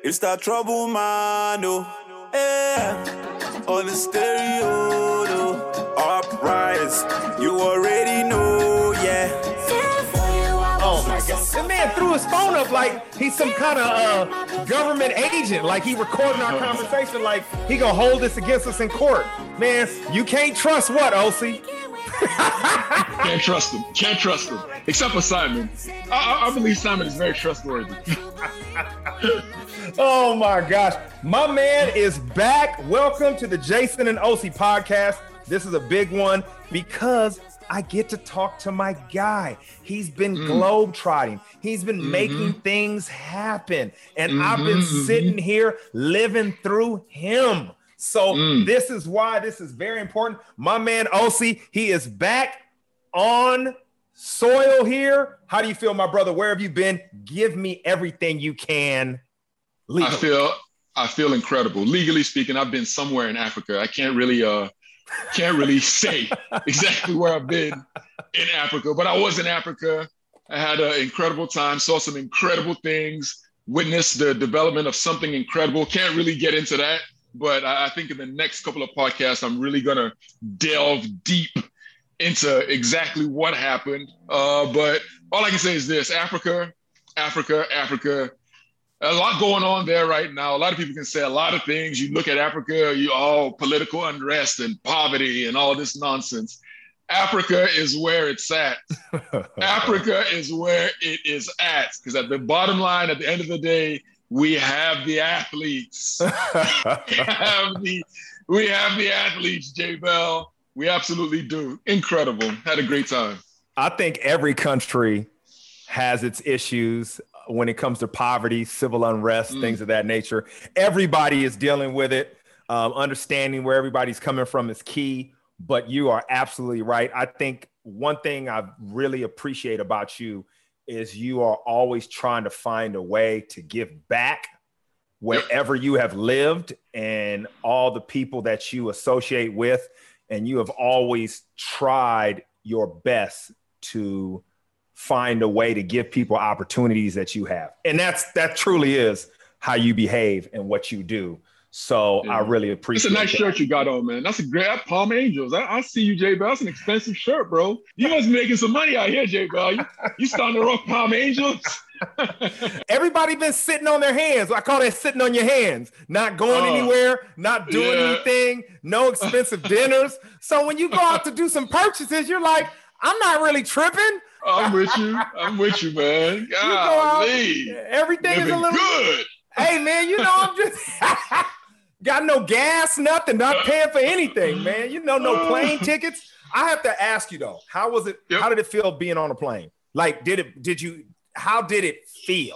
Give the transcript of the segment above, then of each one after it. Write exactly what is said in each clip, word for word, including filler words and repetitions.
It's that trouble, man, oh. Yeah. On the stereo, no. Uprise. You already know, yeah. Oh my God. The man threw his phone up like he's some kind of uh, government agent. Like he recording our conversation like he gonna hold this against us in court. Man, you can't trust what, O C? Can't trust him. Can't trust him. Except for Simon. I, I, I believe Simon is very trustworthy. Oh my gosh. My man is back. Welcome to the Jason and O C podcast. This is a big one because I get to talk to my guy. He's been mm. globetrotting. He's been mm-hmm. making things happen. And mm-hmm, I've been mm-hmm. sitting here living through him. So mm. this is why this is very important. My man O C, he is back on soil here. How do you feel, my brother? Where have you been? Give me everything you can. Legally. I feel I feel incredible. Legally speaking, I've been somewhere in Africa. I can't really uh can't really say exactly where I've been in Africa, but I was in Africa. I had an incredible time, saw some incredible things, witnessed the development of something incredible. Can't really get into that, but I think in the next couple of podcasts, I'm really gonna delve deep into exactly what happened. Uh, but all I can say is this: Africa, Africa, Africa. A lot going on there right now. A lot of people can say a lot of things. You look at Africa, you all political unrest and poverty and all this nonsense. Africa is where it's at. Africa is where it is at. Because at the bottom line, at the end of the day, we have the athletes. we, have the, we have the athletes, J Bell. We absolutely do. Incredible. Had a great time. I think every country has its issues when it comes to poverty, civil unrest, mm. things of that nature. Everybody is dealing with it. Um, understanding where everybody's coming from is key, but you are absolutely right. I think one thing I really appreciate about you is you are always trying to find a way to give back wherever you have lived and all the people that you associate with. And you have always tried your best to find a way to give people opportunities that you have. And that's that truly is how you behave and what you do. So yeah. I really appreciate it. It's a nice that. shirt you got on, man. That's a great Palm Angels. I, I see you, J Bell. That's an expensive shirt, bro. You must be making some money out here, J Bell. You, you starting to rock Palm Angels? Everybody been sitting on their hands. I call that sitting on your hands, not going uh, anywhere, not doing yeah. anything, no expensive dinners. So when you go out to do some purchases, you're like, I'm not really tripping. I'm with you. I'm with you, man. Golly. You go out, everything Living is a little good. Hey, man, you know, I'm just got no gas, nothing, not paying for anything, man. You know, no plane tickets. I have to ask you though, how was it? Yep. How did it feel being on a plane? Like, did it? Did you? How did it feel?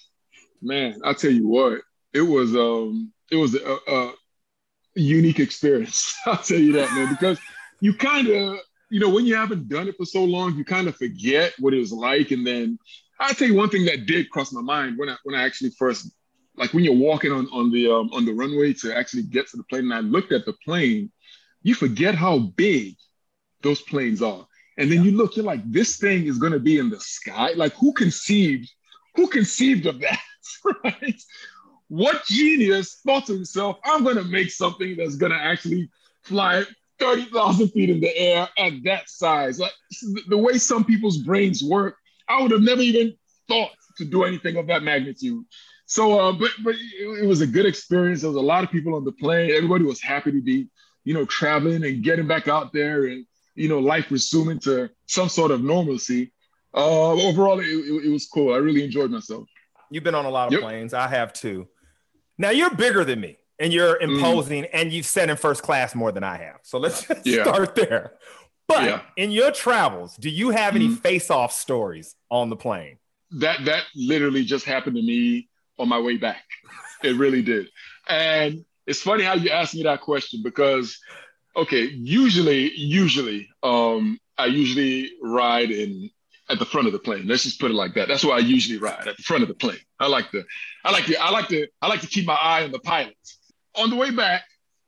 Man, I'll tell you what. It was um, it was a, a unique experience. I'll tell you that, man, because you kind of. You know, when you haven't done it for so long, you kind of forget what it was like. And then I'll tell you one thing that did cross my mind when I when I actually first, like when you're walking on, on the um, on the runway to actually get to the plane, and I looked at the plane, you forget how big those planes are. And then yeah. you look, you're like, this thing is going to be in the sky. Like who conceived, who conceived of that, right? What genius thought to himself, I'm going to make something that's going to actually fly thirty thousand feet in the air at that size. Like the way some people's brains work, I would have never even thought to do anything of that magnitude. So, uh, but but it, it was a good experience. There was a lot of people on the plane. Everybody was happy to be, you know, traveling and getting back out there and, you know, life resuming to some sort of normalcy. Uh, overall, it, it, it was cool. I really enjoyed myself. You've been on a lot of yep. planes. I have too. Now you're bigger than me. And you're imposing, mm. and you've sat in first class more than I have. So let's just yeah. start there. But yeah. in your travels, do you have any mm. face-off stories on the plane? That that literally just happened to me on my way back. It really did. And it's funny how you asked me that question because, okay, usually, usually, um, I usually ride in at the front of the plane. Let's just put it like that. That's where I usually ride, at the front of the plane. I like to, I like to, I like to, I like to keep my eye on the pilots. On the way back,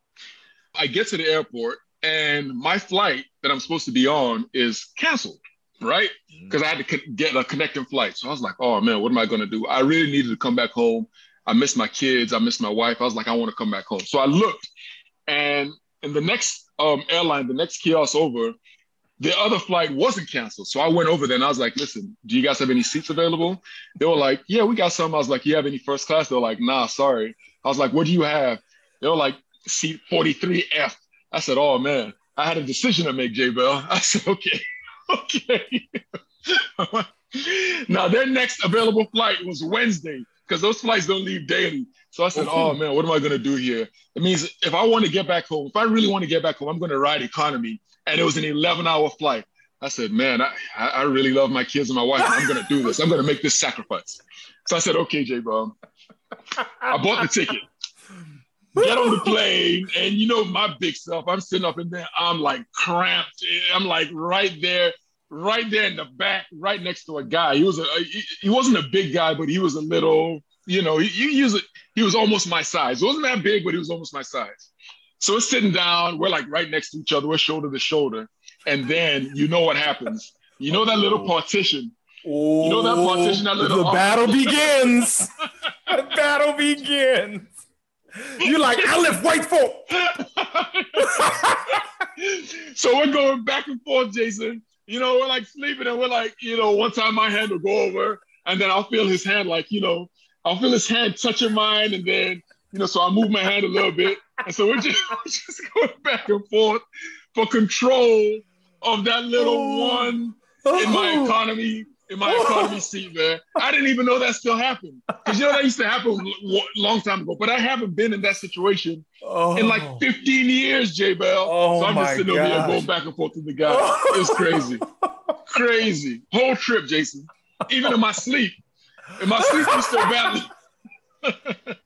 I get to the airport and my flight that I'm supposed to be on is canceled, right? Because mm-hmm. I had to co- get a connecting flight. So I was like, oh man, what am I going to do? I really needed to come back home. I miss my kids. I miss my wife. I was like, I want to come back home. So I looked, and in the next um, airline, the next kiosk over, the other flight wasn't canceled. So I went over there and I was like, listen, do you guys have any seats available? They were like, yeah, we got some. I was like, you have any first class? They were like, nah, sorry. I was like, what do you have? They were like, seat forty-three F. I said, oh man, I had a decision to make, J-Bell. I said, okay, okay. Now their next available flight was Wednesday, because those flights don't leave daily. So I said, oh man, what am I going to do here? It means if I want to get back home, if I really want to get back home, I'm going to ride economy. And it was an eleven hour flight. I said, man, I, I really love my kids and my wife. I'm going to do this. I'm going to make this sacrifice. So I said, okay, J-Bro. I bought the ticket. Get on the plane. And you know, my big self, I'm sitting up in there. I'm like cramped. I'm like right there, right there in the back, right next to a guy. He was a, he, he wasn't a big guy, but he was a little, you know, he, he, was, he was almost my size. It wasn't that big, but he was almost my size. So we're sitting down, we're like right next to each other, we're shoulder to shoulder. And then you know what happens. You know that little partition. Oh, you know that partition, that little the battle begins. The battle begins. You're like, I lift white folk. So we're going back and forth, Jason. You know, we're like sleeping and we're like, you know, one time my hand will go over and then I'll feel his hand like, you know, I'll feel his hand touching mine and then, you know, so I move my hand a little bit. And so we're just, we're just going back and forth for control of that little oh. one in my economy, in my oh. economy seat, man. I didn't even know that still happened. Because you know that used to happen a long time ago, but I haven't been in that situation oh. in like fifteen years, J-Bell. Oh, so I'm just sitting over here going back and forth with the guy. Oh. It's crazy. Crazy. Whole trip, Jason. Even in my sleep. In my sleep, I'm still battling.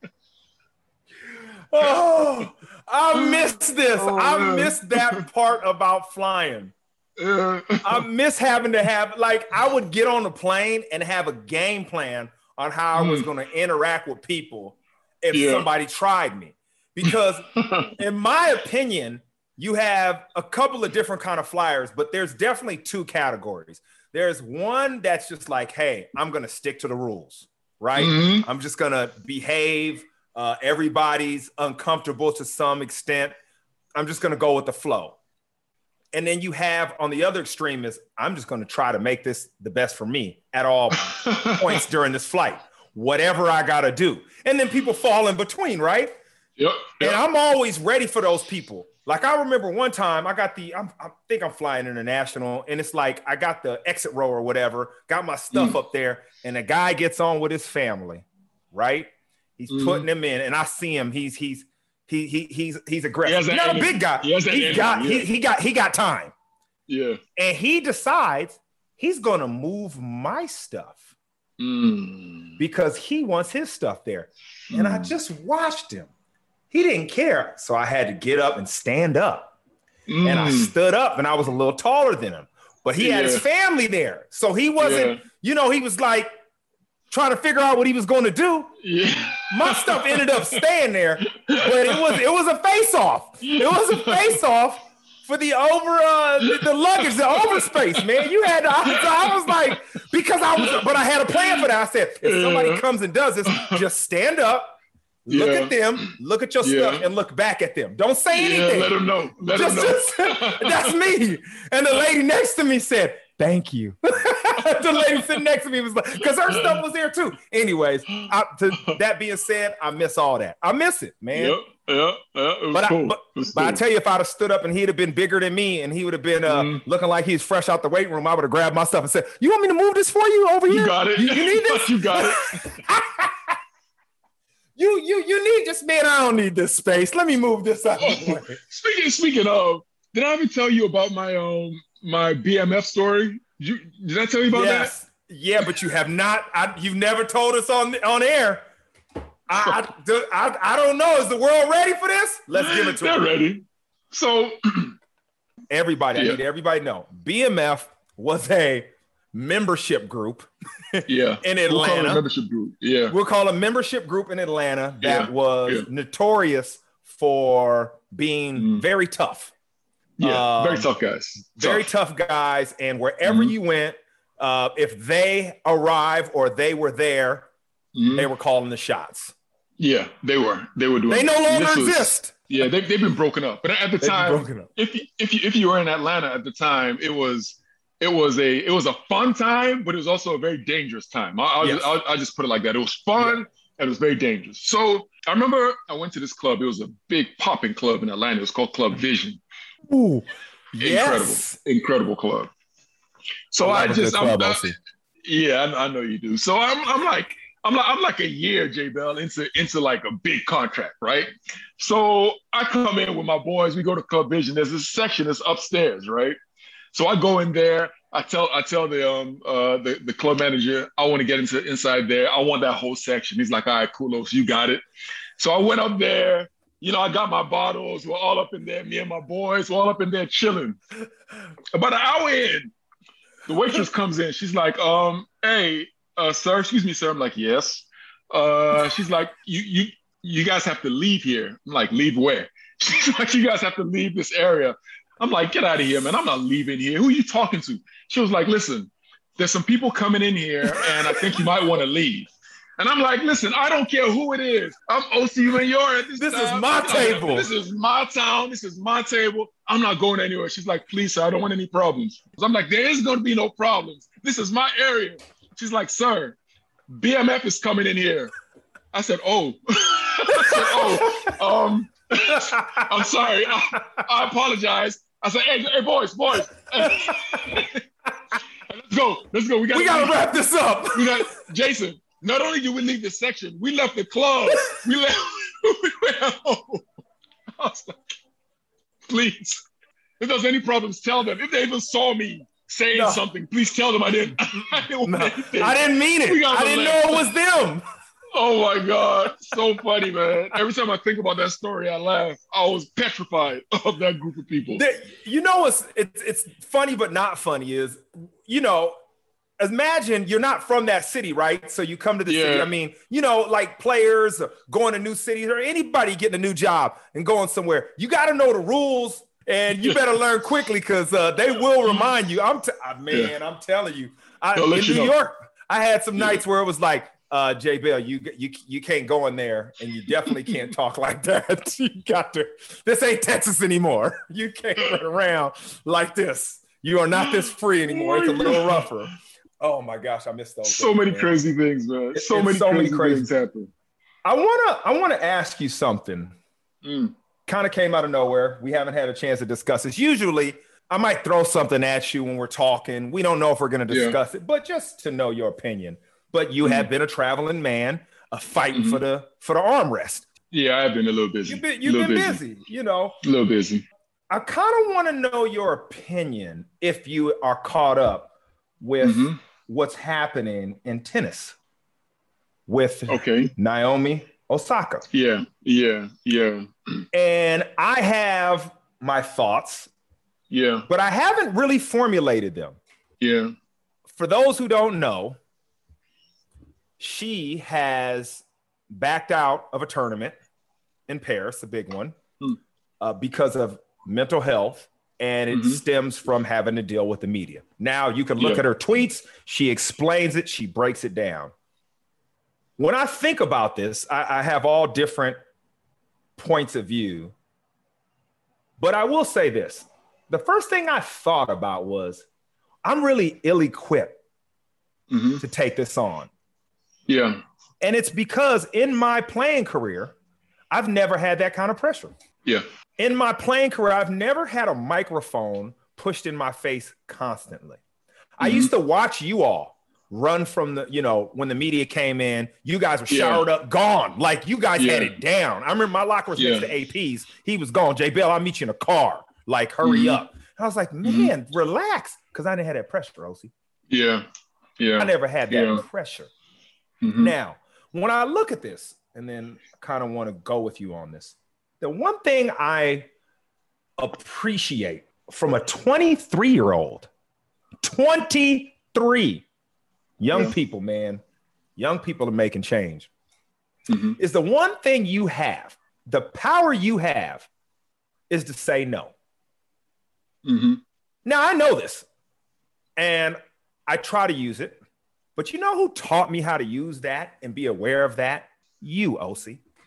Oh, I missed this. Oh, I missed that part about flying. Uh, I miss having to have, like, I would get on the plane and have a game plan on how I was mm. going to interact with people if yeah. somebody tried me. Because in my opinion, you have a couple of different kind of flyers, but there's definitely two categories. There's one that's just like, hey, I'm going to stick to the rules, right? Mm-hmm. I'm just going to behave. Uh, everybody's uncomfortable to some extent. I'm just going to go with the flow. And then you have on the other extreme is I'm just going to try to make this the best for me at all points during this flight, whatever I got to do. And then people fall in between, right? Yep, yep. And I'm always ready for those people. Like I remember one time I got the, I'm, I think I'm flying international and it's like, I got the exit row or whatever, got my stuff mm. up there and a guy gets on with his family, right? He's mm. putting him in and I see him. He's, he's, he, he, he's, he's aggressive. He he's not energy. a big guy. He, he energy, got, yeah. he, he got, he got time. Yeah. And he decides he's going to move my stuff mm. because he wants his stuff there. Mm. And I just watched him. He didn't care. So I had to get up and stand up. Mm. And I stood up and I was a little taller than him, but he yeah. had his family there. So he wasn't, yeah. you know, he was like trying to figure out what he was going to do. Yeah. My stuff ended up staying there, but it was, it was a face off. It was a face off for the over, uh, the, the luggage, the overspace, man. You had to, I, I was like, because I was, but I had a plan for that. I said, if somebody comes and does this, just stand up. Look yeah. at them, look at your yeah. stuff, and look back at them. Don't say anything. Yeah, let them know. Let just, them know. Just, that's me. And the lady next to me said, thank you. The lady sitting next to me was like, because her stuff was there too. Anyways, I, to, that being said, I miss all that. I miss it, man. Yep, yep, yep. It was but, cool. I, but, it was but cool. I tell you, if I'd have stood up and he'd have been bigger than me and he would have been uh, mm. looking like he's fresh out the weight room, I would have grabbed my stuff and said, you want me to move this for you over here? You got it. You, you need this? You got it. You you you need this, man. I don't need this space. Let me move this out. Oh, speaking speaking of, did I ever tell you about my um my B M F story? Did, you, did I tell you about yes. that? Yeah, but you have not. I, you've never told us on on air. I, I I I don't know. Is the world ready for this? Let's give it to They're them. They're ready. So everybody, yeah. I need everybody to know. B M F was a membership group. Yeah, in Atlanta. We'll call it a membership group. Yeah, we'll call a membership group in Atlanta that yeah. was yeah. notorious for being mm. very tough. Yeah, um, very tough guys. Very tough, tough guys, and wherever mm-hmm. you went, uh, if they arrived or they were there, mm-hmm. they were calling the shots. Yeah, they were. They were doing. They no longer was, exist. Yeah, they they've been broken up. But at the They've time, broken up. if you, if you if you were in Atlanta at the time, it was it was a it was a fun time, but it was also a very dangerous time. I, I'll, Yes. I'll, I'll just put it like that. It was fun Yeah. and it was very dangerous. So I remember I went to this club. It was a big popping club in Atlanta. It was called Club Vision. Ooh, Incredible, yes. incredible club. So I I, love a just good club, I'm, O C. yeah, I, I know you do. So I'm I'm like I'm like I'm like a year, J Bell, into into like a big contract, right? So I come in with my boys. We go to Club Vision. There's this section that's upstairs, right? So I go in there. I tell I tell the um uh the, the club manager I want to get into inside there. I want that whole section. He's like, all right, cool, so you got it. So I went up there. You know, I got my bottles. We're all up in there. Me and my boys, we're all up in there chilling. About an hour in, the waitress comes in. She's like, um, hey, uh, sir, excuse me, sir. I'm like, yes. Uh, she's like, you, you, you guys have to leave here. I'm like, leave where? She's like, you guys have to leave this area. I'm like, get out of here, man. I'm not leaving here. Who are you talking to? She was like, listen, there's some people coming in here, and I think you might want to leave. And I'm like, listen, I don't care who it is. I'm O C Mayor at this This is time. my You know, table. This is my town. This is my table. I'm not going anywhere. She's like, please, sir, I don't want any problems. So I'm like, there is going to be no problems. This is my area. She's like, sir, B M F is coming in here. I said, oh. I said, oh, um, I'm sorry. I, I apologize. I said, hey, hey, boys, boys. Let's go. Let's go. We got We gotta wrap this up. we got Jason. Not only did we leave the section, we left the club. We left. We went home. I was like, please, if there's any problems, tell them. If they even saw me saying No. something, please tell them I didn't. I didn't, want No, anything. I didn't mean We it. gotta I didn't laugh. know it was them. Oh my God, so funny, man. Every time I think about that story, I laugh. I was petrified of that group of people. The- you know what's it's it's funny but not funny is, you know, imagine you're not from that city, right? So you come to the city. Yeah. I mean, you know, like players going to new cities or anybody getting a new job and going somewhere. You got to know the rules, and you better learn quickly because uh, they will remind you. I'm t- uh, man, I'm telling you. I, They'll in let New you know. York, I had some Yeah. nights where it was like, uh, Jay Bell, you you you can't go in there, and you definitely can't talk like that. You got to. This ain't Texas anymore. You can't run around like this. You are not this free anymore. It's a little rougher. Oh my gosh, I missed those. So things, many man. crazy things, man. It- So it's many, so many crazy, crazy- things happen. I wanna I wanna ask you something. Mm. Kind of came out of nowhere. We haven't had a chance to discuss this. Usually, I might throw something at you when we're talking. We don't know if we're going to Yeah. discuss it, but just to know your opinion. But you Mhm. have been a traveling man, a fighting Mhm. for the for the armrest. Yeah, I've been a little busy. You've been a you've little been busy. you know. A little busy. I kind of want to know your opinion if you are caught up with Mhm. what's happening in tennis with Okay. Naomi Osaka. Yeah. Yeah. Yeah. And I have my thoughts, Yeah. but I haven't really formulated them. Yeah. For those who don't know, she has backed out of a tournament in Paris, a big one, Hmm. uh, because of mental health. And it Mhm. stems from having to deal with the media. Now you can look Yeah. at her tweets. She explains it. She breaks it down. When I think about this, I, I have all different points of view. But I will say this. The first thing I thought about was, I'm really ill-equipped Mhm. to take this on. Yeah. And it's because in my playing career, I've never had that kind of pressure. Yeah. In my playing career, I've never had a microphone pushed in my face constantly. I Mhm. used to watch you all run from the, you know, when the media came in, you guys were Yeah. showered up, gone. Like you guys had Yeah. it down. I remember my locker was next Yeah. to A P's. He was gone. J Bell, I'll meet you in a car. Like, hurry Mhm. up. And I was like, man, relax. Because I didn't have that pressure, O C. Yeah. Yeah. I never had that Yeah. pressure. Mhm. Now, when I look at this, and then kind of want to go with you on this, the one thing I appreciate from a twenty-three year old, twenty-three young Yeah. people, man, young people are making change, Mhm. is the one thing you have, the power you have is to say no. Mhm. Now, I know this, and I try to use it, but you know who taught me how to use that and be aware of that? You, O C.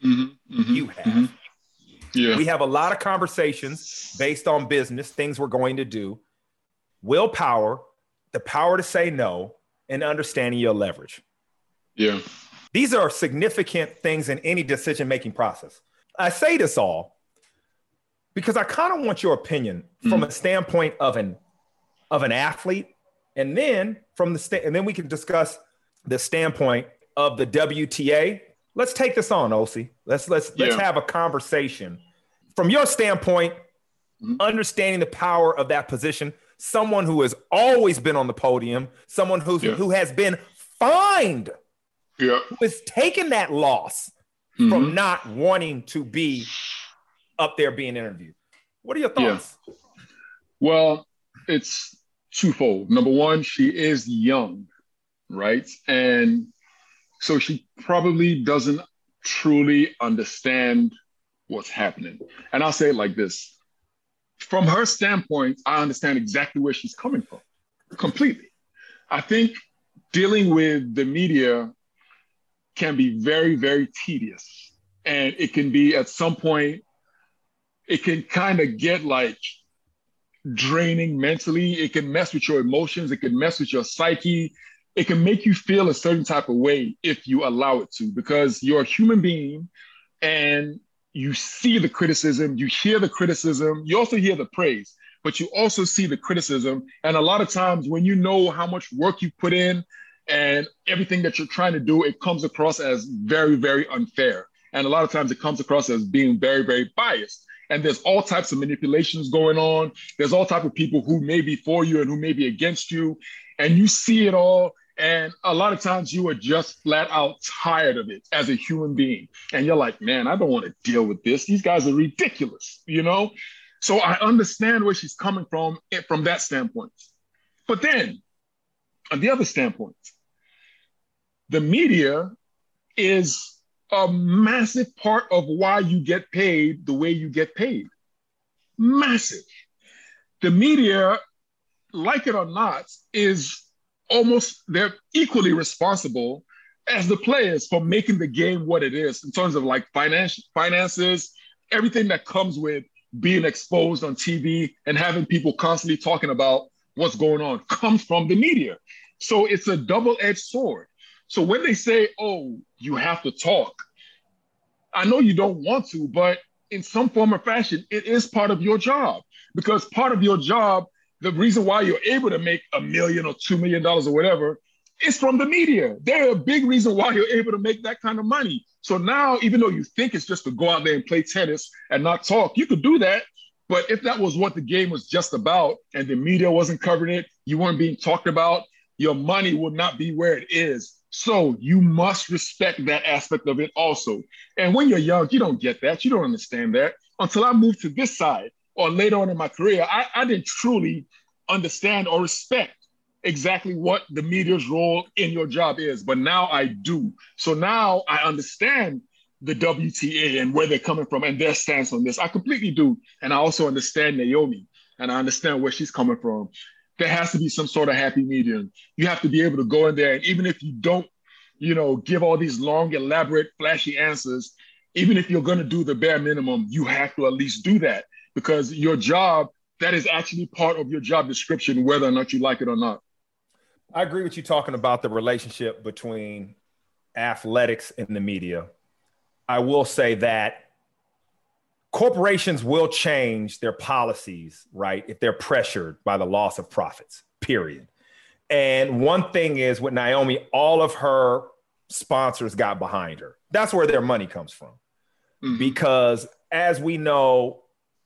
Mm-hmm, mm-hmm, You have. Mm-hmm. Yeah. We have a lot of conversations based on business, things we're going to do, willpower, the power to say no, and understanding your leverage. Yeah. These are significant things in any decision-making process. I say this all because I kind of want your opinion from mm-hmm. a standpoint of an of an athlete, and then from the sta- and then we can discuss the standpoint of the W T A. Let's take this on, O C. Let's let's yeah. let's have a conversation from your standpoint, mm-hmm. understanding the power of that position. Someone who has always been on the podium, someone who's yeah. who has been fined, yeah. who has taken that loss mm-hmm. from not wanting to be up there being interviewed. What are your thoughts? Yeah. Well, it's twofold. Number one, she is young, right? And so she probably doesn't truly understand what's happening. And I'll say it like this. From her standpoint, I understand exactly where she's coming from, completely. I think dealing with the media can be very, very tedious. And it can be at some point, it can kind of get like draining mentally. It can mess with your emotions. It can mess with your psyche. It can make you feel a certain type of way if you allow it to, because you're a human being and you see the criticism, you hear the criticism, you also hear the praise, but you also see the criticism. And a lot of times when you know how much work you put in and everything that you're trying to do, it comes across as very, very unfair. And a lot of times it comes across as being very, very biased. And there's all types of manipulations going on. There's all types of people who may be for you and who may be against you. And you see it all. And a lot of times you are just flat out tired of it as a human being. And you're like, man, I don't want to deal with this. These guys are ridiculous, you know? So I understand where she's coming from, from that standpoint. But then, on the other standpoint, the media is a massive part of why you get paid the way you get paid. Massive. The media, like it or not, is almost, they're equally responsible as the players for making the game what it is in terms of like finance, finances, everything that comes with being exposed on T V and having people constantly talking about what's going on comes from the media. So it's a double-edged sword. So when they say, oh, you have to talk, I know you don't want to, but in some form or fashion, it is part of your job, because part of your job, the reason why you're able to make a million or two million dollars or whatever is from the media. They're a big reason why you're able to make that kind of money. So now, even though you think it's just to go out there and play tennis and not talk, you could do that. But if that was what the game was just about and the media wasn't covering it, you weren't being talked about, your money would not be where it is. So you must respect that aspect of it also. And when you're young, you don't get that. You don't understand that. Until I moved to this side or later on in my career, I, I didn't truly understand or respect exactly what the media's role in your job is. But now I do. So now I understand the W T A and where they're coming from and their stance on this. I completely do. And I also understand Naomi and I understand where she's coming from. There has to be some sort of happy medium. You have to be able to go in there, and even if you don't, you know, give all these long, elaborate, flashy answers, even if you're going to do the bare minimum, you have to at least do that, because your job, that is actually part of your job description, whether or not you like it or not. I agree with you talking about the relationship between athletics and the media. I will say that corporations will change their policies, right, if they're pressured by the loss of profits, period. And one thing is with Naomi, all of her sponsors got behind her. That's where their money comes from. Mm-hmm. Because as we know,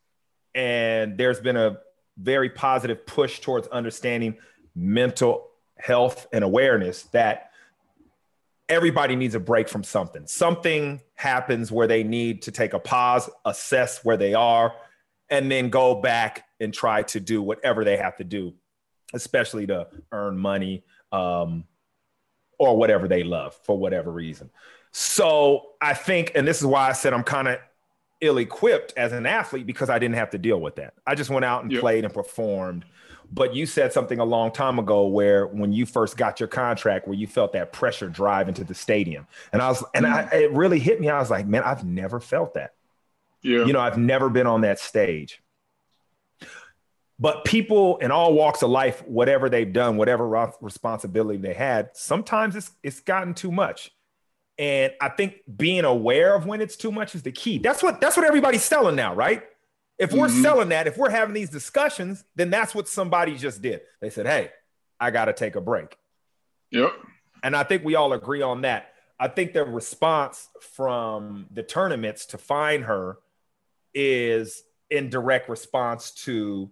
and there's been a very positive push towards understanding mental health and awareness, that everybody needs a break from something. Something happens where they need to take a pause, assess where they are, and then go back and try to do whatever they have to do, especially to earn money um, or whatever they love for whatever reason. So I think, and this is why I said I'm kind of ill-equipped as an athlete because I didn't have to deal with that. I just went out and yep. played and performed. But you said something a long time ago where when you first got your contract, where you felt that pressure drive into the stadium. And I was, and I, it really hit me. I was like, man, I've never felt that. Yeah. You know, I've never been on that stage. But people in all walks of life, whatever they've done, whatever responsibility they had, sometimes it's it's gotten too much. And I think being aware of when it's too much is the key. That's what that's what everybody's selling now, right? If we're mm-hmm. selling that, if we're having these discussions, then that's what somebody just did. They said, hey, I got to take a break. Yep. And I think we all agree on that. I think the response from the tournaments to find her is in direct response to,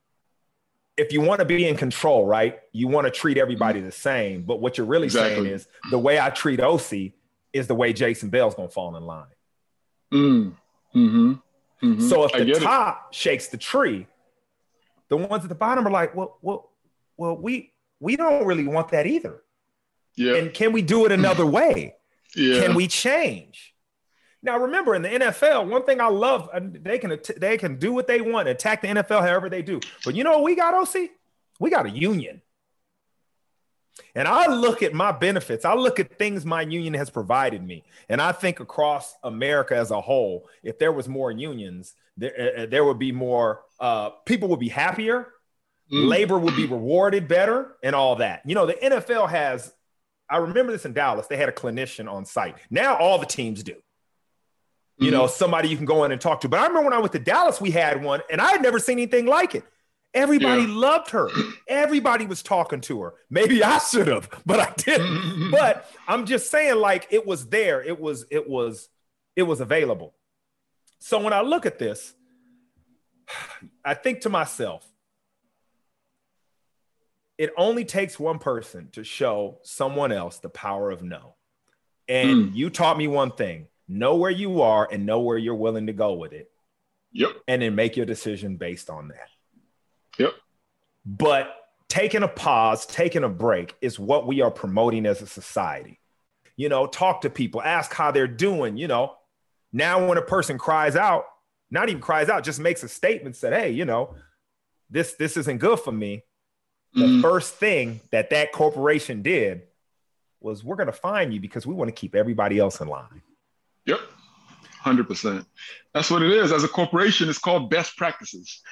if you want to be in control, right, you want to treat everybody the same. But what you're really exactly. saying is the way I treat O C is the way Jason Bell's going to fall in line. Mm. Mm-hmm. Mm-hmm. So if the top it. shakes the tree, the ones at the bottom are like, well, well, well, we we don't really want that either. Yeah. And can we do it another way? Yeah. Can we change? Now, remember, in the N F L, one thing I love, they can they can do what they want, attack the N F L however they do. But you know what we got, O C? We got a union. And I look at my benefits. I look at things my union has provided me. And I think across America as a whole, if there was more unions, there, uh, there would be more, uh, people would be happier. Mm. Labor would be rewarded better and all that. You know, the N F L has, I remember this in Dallas, they had a clinician on site. Now all the teams do. You mm-hmm. know, somebody you can go in and talk to. But I remember when I went to Dallas, we had one and I had never seen anything like it. Everybody yeah. loved her. Everybody was talking to her. Maybe I should have, but I didn't. But I'm just saying, like, it was there. It was, it was, it was available. So when I look at this, I think to myself, it only takes one person to show someone else the power of no. And mm. you taught me one thing: know where you are and know where you're willing to go with it. Yep. And then make your decision based on that. Yep. But taking a pause, taking a break is what we are promoting as a society. You know, talk to people, ask how they're doing. You know, now when a person cries out, not even cries out, just makes a statement, said, hey, you know, this, this isn't good for me. The mm. first thing that that corporation did was, we're going to fine you because we want to keep everybody else in line. Yep. one hundred percent. That's what it is. As a corporation, it's called best practices.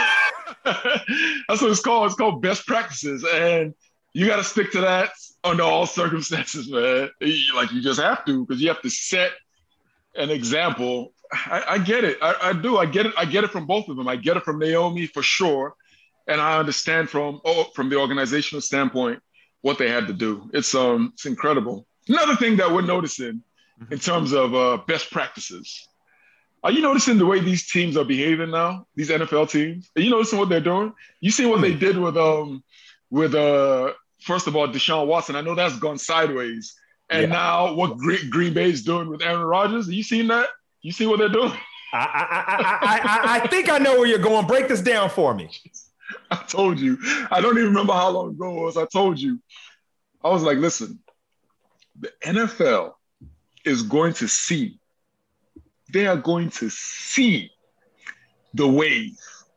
That's what it's called. It's called best practices. And you got to stick to that under all circumstances, man. Like, you just have to, because you have to set an example. I, I get it. I, I do. I get it. I get it from both of them. I get it from Naomi for sure. And I understand from, oh, from the organizational standpoint, what they had to do. It's, um, it's incredible. Another thing that we're noticing in terms of uh, best practices. Are you noticing the way these teams are behaving now? These N F L teams? Are you noticing what they're doing? You see what they did with um with uh first of all Deshaun Watson. I know that's gone sideways, and yeah. now what Green, Green Bay is doing with Aaron Rodgers. Are you seeing that? You see what they're doing? I I, I I I think I know where you're going. Break this down for me. I told you. I don't even remember how long ago it was. I told you. I was like, listen, the N F L is going to see. They are going to see the wave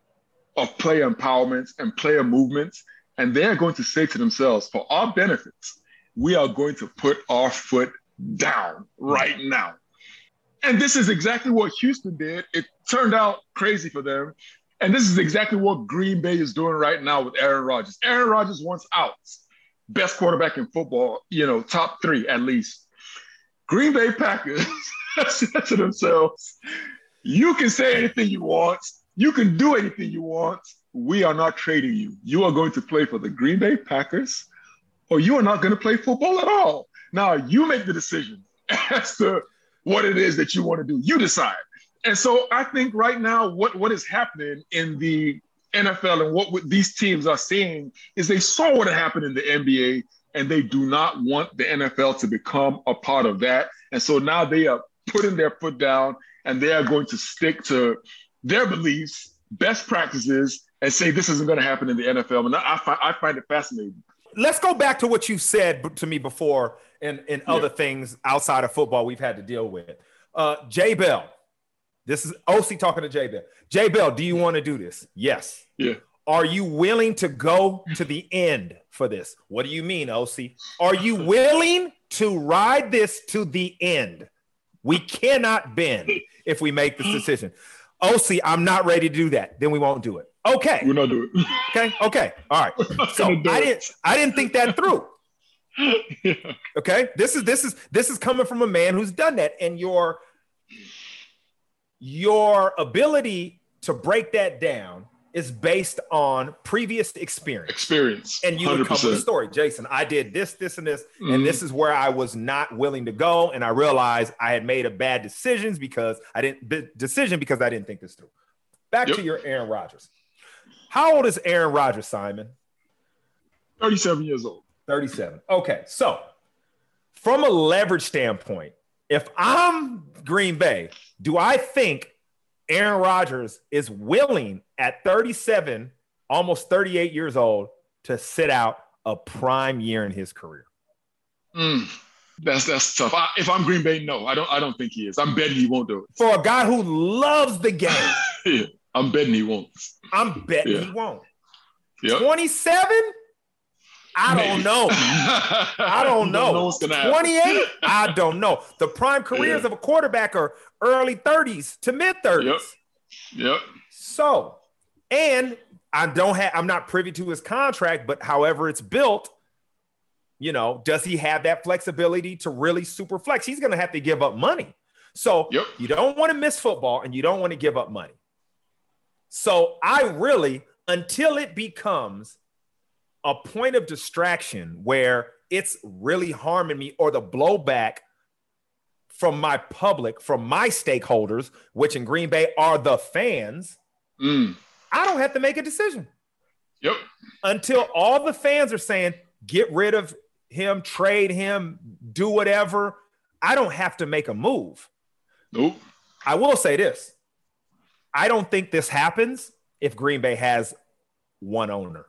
of player empowerment and player movements, and they are going to say to themselves, for our benefits, we are going to put our foot down right now. And this is exactly what Houston did. It turned out crazy for them. And this is exactly what Green Bay is doing right now with Aaron Rodgers. Aaron Rodgers wants out. Best quarterback in football, you know, top three at least. Green Bay Packers said to themselves, you can say anything you want. You can do anything you want. We are not trading you. You are going to play for the Green Bay Packers, or you are not going to play football at all. Now, you make the decision as to what it is that you want to do. You decide. And so I think right now what, what is happening in the N F L and what these teams are seeing is they saw what happened in the N B A, and they do not want the N F L to become a part of that. And so now they are putting their foot down, and they are going to stick to their beliefs, best practices, and say this isn't going to happen in the N F L. And I, find, I find it fascinating. Let's go back to what you said to me before and, and yeah. other things outside of football we've had to deal with. Uh, Jay Bell, This is O C talking to J Bell. J Bell, do you want to do this? Yes. Yeah. Are you willing to go to the end for this? What do you mean, O C? Are you willing to ride this to the end? We cannot bend if we make this decision. O C, I'm not ready to do that. Then we won't do it. Okay. We're not doing it. Okay. Okay. All right. So I didn't I didn't think that through. Yeah. Okay. This is this is this is coming from a man who's done that. And your your ability to break that down is based on previous experience. Experience. And you would come with a story. Jason, I did this, this, and this, mm-hmm. and this is where I was not willing to go. And I realized I had made a bad decisions because I didn't decision because I didn't think this through. Back yep. to your Aaron Rodgers. How old is Aaron Rodgers, Simon? thirty-seven years old. thirty-seven. Okay. So from a leverage standpoint, if I'm Green Bay, do I think Aaron Rodgers is willing at thirty-seven, almost thirty-eight years old, to sit out a prime year in his career? Mm, that's that's tough. I, if I'm Green Bay, no, I don't. I don't think he is. I'm betting he won't do it. For a guy who loves the game, yeah, I'm betting he won't. I'm betting yeah. he won't. Yep. twenty-seven? I Maybe. don't know. I don't know. know twenty-eight? I don't know. The prime careers yeah. of a quarterback are early thirties to mid thirties. Yep. Yep. So, and I don't have, I'm not privy to his contract, but however it's built, you know, does he have that flexibility to really super flex? He's going to have to give up money. So yep. you don't want to miss football and you don't want to give up money. So I really, until it becomes a point of distraction where it's really harming me or the blowback from my public, from my stakeholders, which in Green Bay are the fans, mm. I don't have to make a decision. Yep. Until all the fans are saying, get rid of him, trade him, do whatever, I don't have to make a move. Nope. I will say this. I don't think this happens if Green Bay has one owner.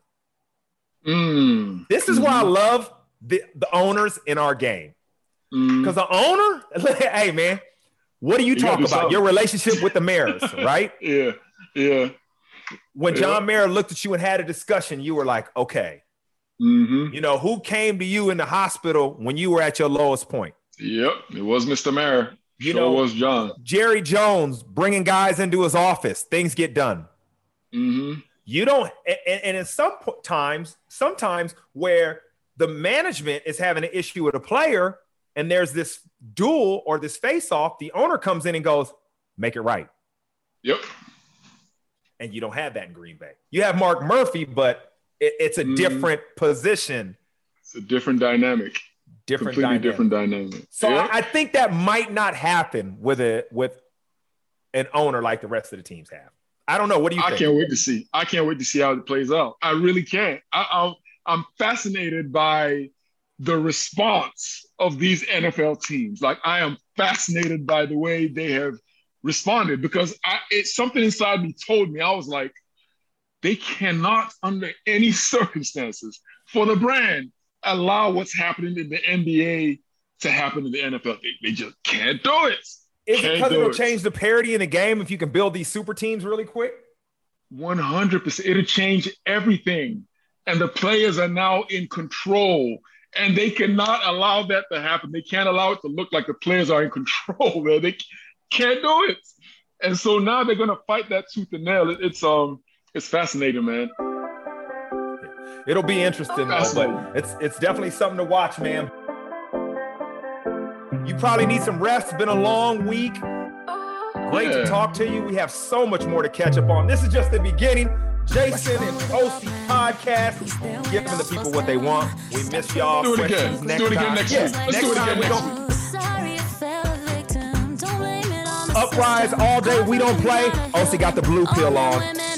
Mm. This is mm-hmm. why I love the, the owners in our game. Because Mm. the owner, hey, man, what do you, You talk gotta about? do something. Your relationship with the Maras, right? Yeah. Yeah. When Yeah. John Mara looked at you and had a discussion, you were like, okay, Mm-hmm. you know, who came to you in the hospital when you were at your lowest point? Yep. It was Mister Mayer. You Sure know, was John. Jerry Jones bringing guys into his office, things get done. Mm-hmm. You don't, and, and in some po- times, sometimes where the management is having an issue with a player and there's this duel or this face-off, the owner comes in and goes, make it right. Yep. And you don't have that in Green Bay. You have Mark Murphy, but it, it's a Mm. different position. It's a different dynamic. Different Completely dynamic. different dynamic. So Yep. I, I think that might not happen with a with an owner like the rest of the teams have. I don't know. What do you I think? can't wait to see. I can't wait to see how it plays out. I really can't. I, I'm, I'm fascinated by the response of these N F L teams. Like, I am fascinated by the way they have responded because I, it's something inside me told me, I was like, they cannot, under any circumstances, for the brand, allow what's happening in the N B A to happen in the N F L. They, they just can't do it. Is Can't it because do it'll it. change the parity in the game if you can build these super teams really quick? one hundred percent. It'll change everything. And the players are now in control. And they cannot allow that to happen. They can't allow it to look like the players are in control, man. They can't do it. And so now they're going to fight that tooth and nail. It, it's um, it's fascinating, man. It'll be interesting, though, but it's it's definitely something to watch, man. You probably need some rest. It's been a long week. Great Yeah. to talk to you. We have so much more to catch up on. This is just the beginning. Jason and O C podcast, giving the people what they want. We miss y'all. Do it again. Questions Let's do it again time. next Yeah, week. Let's next do it time again we next don't- week. Uprise all day. We don't play. O C got the blue pill on.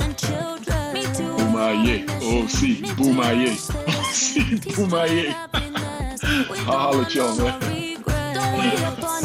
Boomaye. O C. Boomaye. O C. Boomaye. I'll holler at y'all, man.